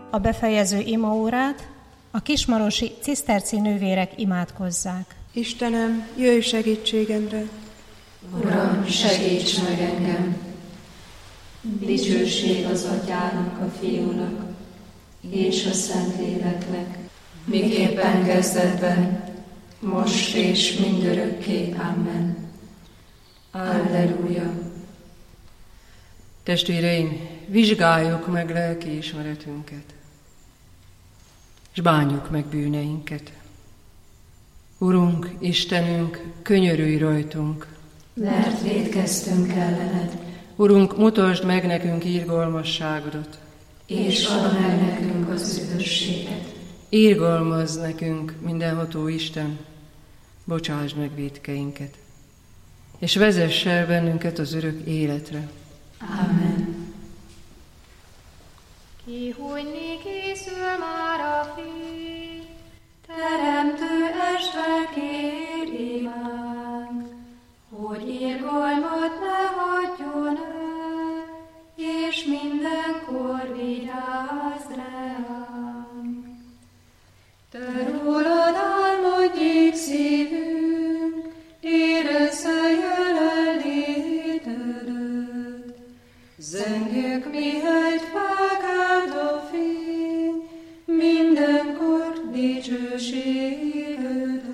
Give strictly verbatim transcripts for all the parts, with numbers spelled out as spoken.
a befejező imaórát a kismarosi ciszterci nővérek imádkozzák. Istenem, jöjj segítségemre! Uram, segíts meg engem! Dicsőség az Atyának, a Fiúnak és a Szentléleknek, miképpen kezdetben, most és mindörökké. Amen. Alleluja! Testvéreim, vizsgáljuk meg lelkiismeretünket, és bánjuk meg bűneinket. Urunk, Istenünk, könyörülj rajtunk, mert vétkeztünk ellened. Urunk, mutasd meg nekünk irgalmasságodat, és add meg nekünk az üdvösséget. Irgalmazz nekünk, mindenható Isten, bocsásd meg vétkeinket, és vezess el bennünket az örök életre. Amen. Kihújni készül már a fény, teremtő este kér imánk, hogy irgalmat ne hagyjon el, és mindenkor vigyázz ránk. Te rólad álmodjék szívünk, érezze jelenlétedet, zengjük mihelyt felkelt a fény, mindenkor dicsőségedet.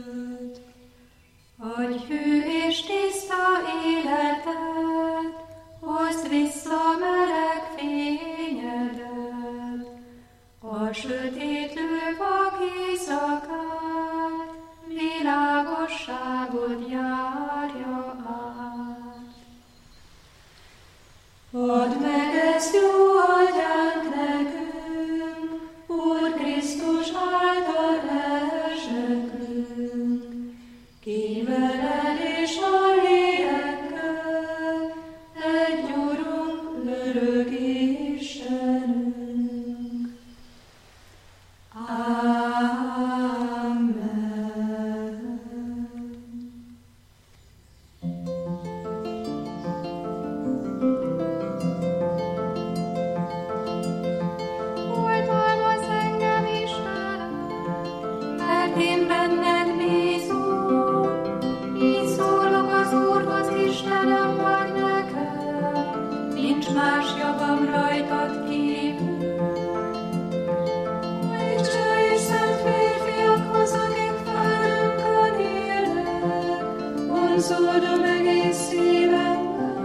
Adj hű és tiszta életet, hozd vissza meleg fényedet, a sötétlő vak éjszakát, világosságot járja át. Add meg ezt jó atyánk nekünk, Úr Krisztus által elsekünk, ki veled és a lélekkel, egy Urunk, örök Istenünk. Amen. Oltalmazz engem, Istenem, mert én benned bízom. Így szólok az Úrhoz, Istenem vagy nekem, nincs más javam rajtad kívül. Isten és szent férfiakhoz, akik felünkön élnek, vonzódom egész szívemmel.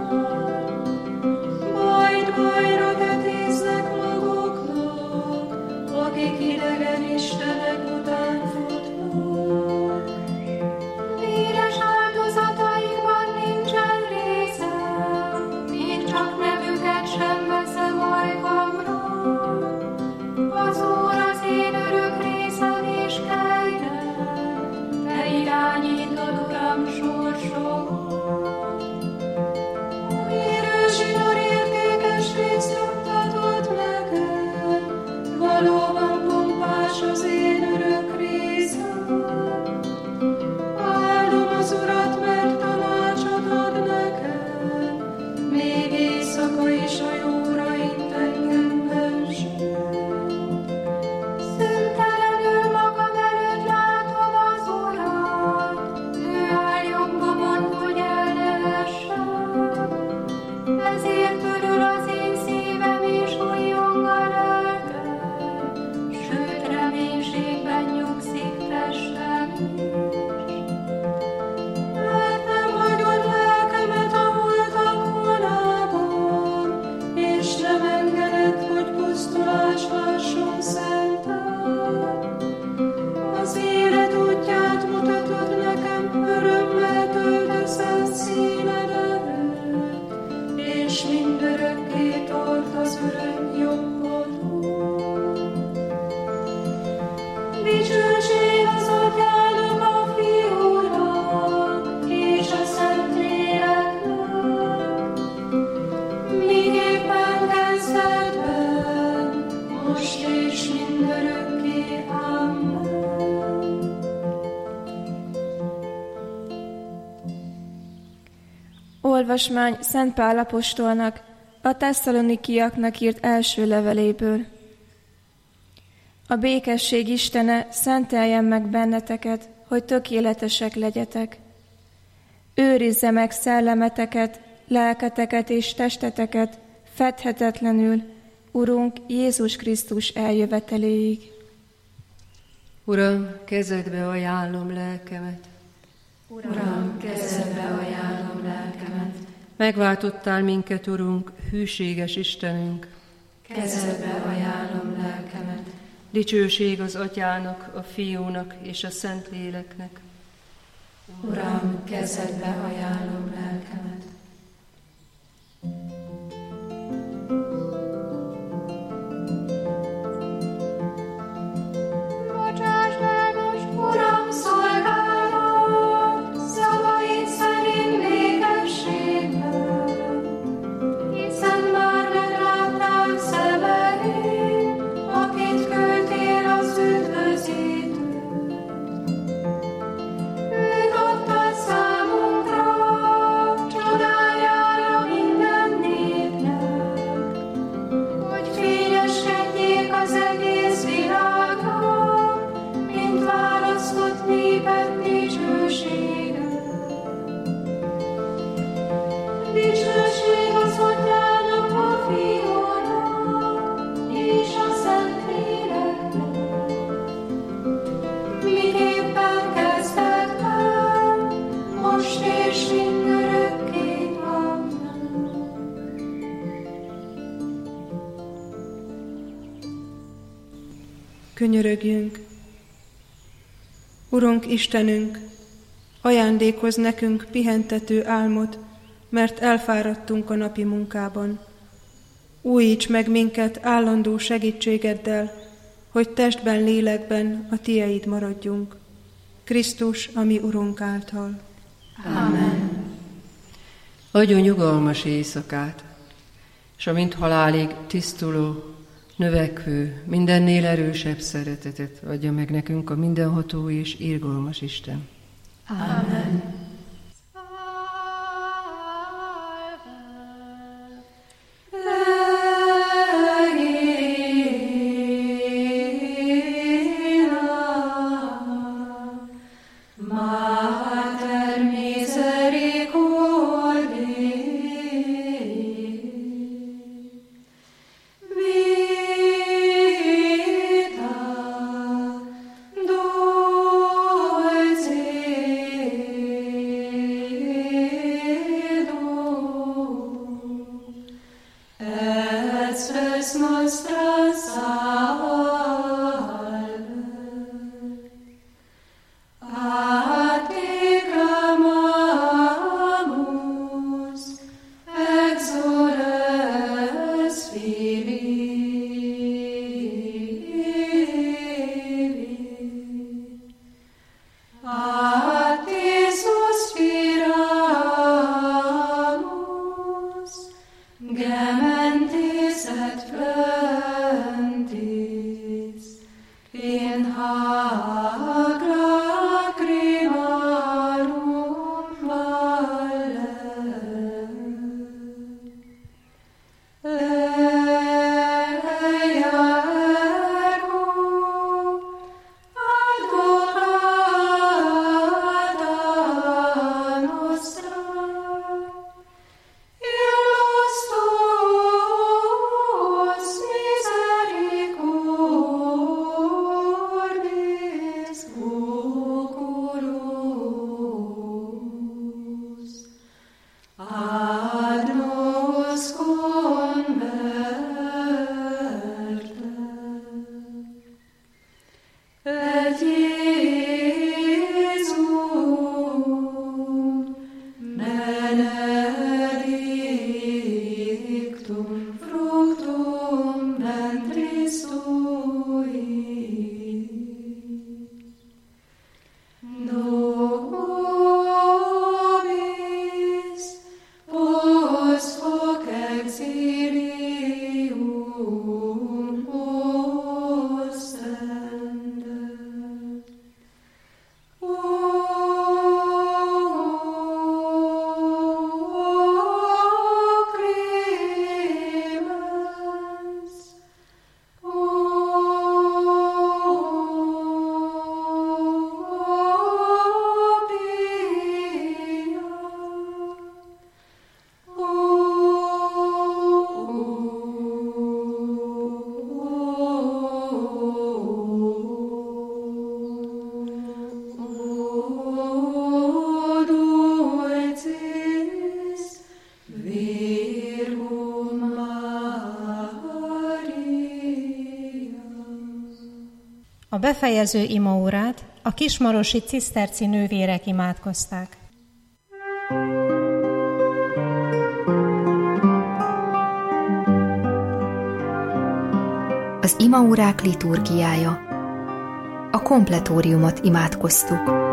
Majd bajra tetéznek maguknak, akik idegen istenek után futnak. Véres áldozataikban nincsen részem, még csak nevüket sem veszem ajkamra. Az Úr az én örök részem és kegyem, te irányítod, Uram, sorsomat. Hírő zsinór értékes részt juttatod nekem, valóban pompás az én örök részem. Áldom az Urat, mert tanácsot ad nekem, még éjszaka is a jóra int engem benső. Szentelenül magam előtt látom az Urat, ő áll jobbomon, hogy el ne essem. Ezért örül az én szívem és újjong a lelkem, sőt reménységben nyugszik testem is. Mert nem hagyod lelkemet a holtak vonában, és nem engeded, hogy pusztulás lásson szented. Az élet útját mutatod nekem, örömmel töltesz színed előtt, és mindörökké tart az örök jobbodon. Dicsőség az Atyának, a Fiúnak és a Szentléleknek, miképpen kezdetben, most és mindörökké. Amen. Olvasmány Szent Pál apostolnak a tesszalonikiaknak írt első leveléből. A békesség Istene szenteljen meg benneteket, hogy tökéletesek legyetek. Őrizze meg szellemeteket, lelketeket és testeteket fedhetetlenül, Urunk Jézus Krisztus eljöveteléig. Uram, kezedbe ajánlom lelkemet. Uram, kezedbe ajánlom lelkemet. Megváltottál minket, Urunk, hűséges Istenünk. Kezedbe ajánlom lelkemet. Dicsőség az Atyának, a Fiúnak és a Szentléleknek. Uram, kezedbe ajánlom lelkemet. Bocsáss el most, Uram, szolgálat, szavaid szerint békességben, hiszen már megláttál szemeid, akit küldtél az üdvözítőt. Őt adtad számunkra, csodájára minden népnek, hogy fényeskedjék az egész világnak, mint választott néped dicsősége. Dicsőség az Atyának, a Fiúnak és a Szentléleknek, miképpen kezdetben, most és mindörökké. Amen. Könyörögjünk! Urunk Istenünk, ajándékozz nekünk pihentető álmot, mert elfáradtunk a napi munkában. Újíts meg minket állandó segítségeddel, hogy testben, lélekben a Tieid maradjunk. Krisztus, a mi Urunk által. Amen. Adjon nyugalmas éjszakát, és a mint halálig tisztuló, növekvő, mindennél erősebb szeretetet adja meg nekünk a mindenható és irgalmas Isten. Amen. Mater misericordiae, vita dulcedo, et spes nostra salve. A te clamamus, exores Filii. A te suspiramus, gementis et flentis. A befejező imaórát a kismarosi ciszterci nővérek imádkozták. Az imaórák liturgiája. A kompletóriumot imádkoztuk.